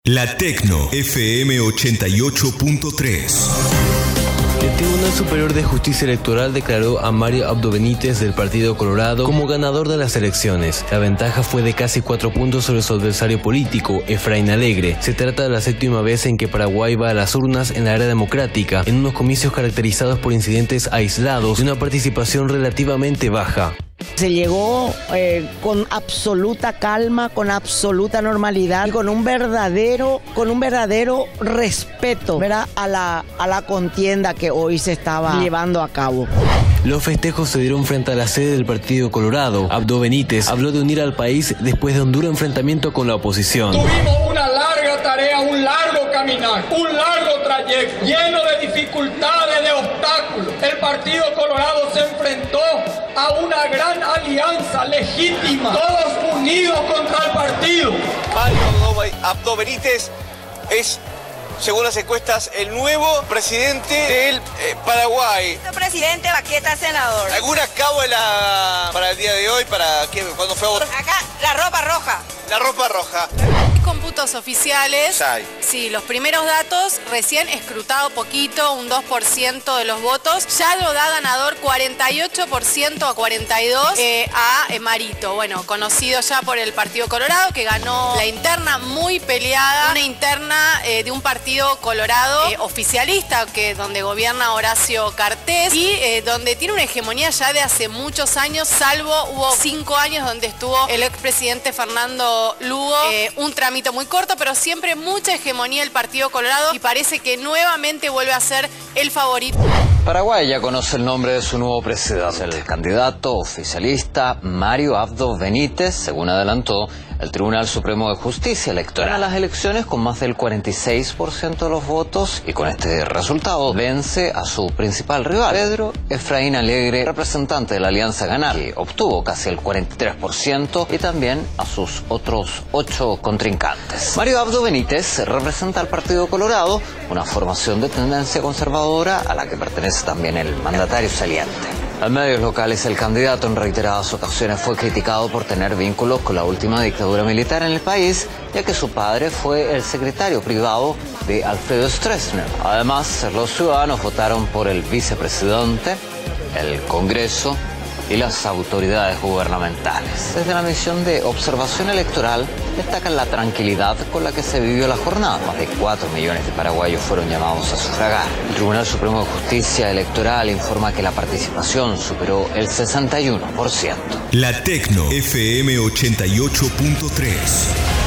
La Tecno FM 88.3. El Tribunal Superior de Justicia Electoral declaró a Mario Abdo Benítez del Partido Colorado como ganador de las elecciones. La ventaja fue de casi 4 puntos sobre su adversario político, Efraín Alegre. Se trata de la 7ª vez en que Paraguay va a las urnas en la era democrática, en unos comicios caracterizados por incidentes aislados y una participación relativamente baja. Se llegó con absoluta calma, con absoluta normalidad y con un verdadero respeto, ¿verdad?, a la contienda que hoy se estaba llevando a cabo. Los festejos se dieron frente a la sede del Partido Colorado. Abdo Benítez habló de unir al país después de un duro enfrentamiento con la oposición. Tuvimos una larga tarea, un largo caminar, un largo trayecto, lleno de dificultades, de obstáculos. El Partido Colorado se enfrentó a una gran alianza legítima, todos unidos contra el partido. Mario Abdo Benítez es, según las encuestas, el nuevo presidente del Paraguay. Presidente, Baqueta, senador. ¿Alguna cábala para el día de hoy? ¿Para qué? ¿Cuándo fue a votar? Acá, la ropa roja. La ropa roja. Cómputos oficiales. Sí, los primeros datos, recién escrutado poquito, un 2% de los votos. Ya lo da ganador 48% a 42% a Marito. Bueno, conocido ya por el Partido Colorado, que ganó la interna muy peleada. Una interna de un partido colorado oficialista, donde gobierna Horacio Cartés y donde tiene una hegemonía ya de hace muchos años, salvo hubo 5 años donde estuvo el expresidente Fernando Lugo. Un trámite muy corto, pero siempre mucha hegemonía el Partido Colorado y parece que nuevamente vuelve a ser el favorito. Paraguay ya conoce el nombre de su nuevo presidente, el candidato oficialista Mario Abdo Benítez, según adelantó el Tribunal Supremo de Justicia Electoral. Gana las elecciones con más del 46% de los votos y con este resultado vence a su principal rival, Pedro Efraín Alegre, representante de la Alianza Ganar, que obtuvo casi el 43%, y también a sus otros 8 contrincantes. Mario Abdo Benítez representa al Partido Colorado, una formación de tendencia conservadora a la que pertenece también el mandatario saliente. En medios locales, el candidato en reiteradas ocasiones fue criticado por tener vínculos con la última dictadura militar en el país, ya que su padre fue el secretario privado de Alfredo Stroessner. Además, los ciudadanos votaron por el vicepresidente, el Congreso y las autoridades gubernamentales. Desde la misión de observación electoral destacan la tranquilidad con la que se vivió la jornada. Más de 4 millones de paraguayos fueron llamados a sufragar. El Tribunal Supremo de Justicia Electoral informa que la participación superó el 61%. La Tecno FM 88.3.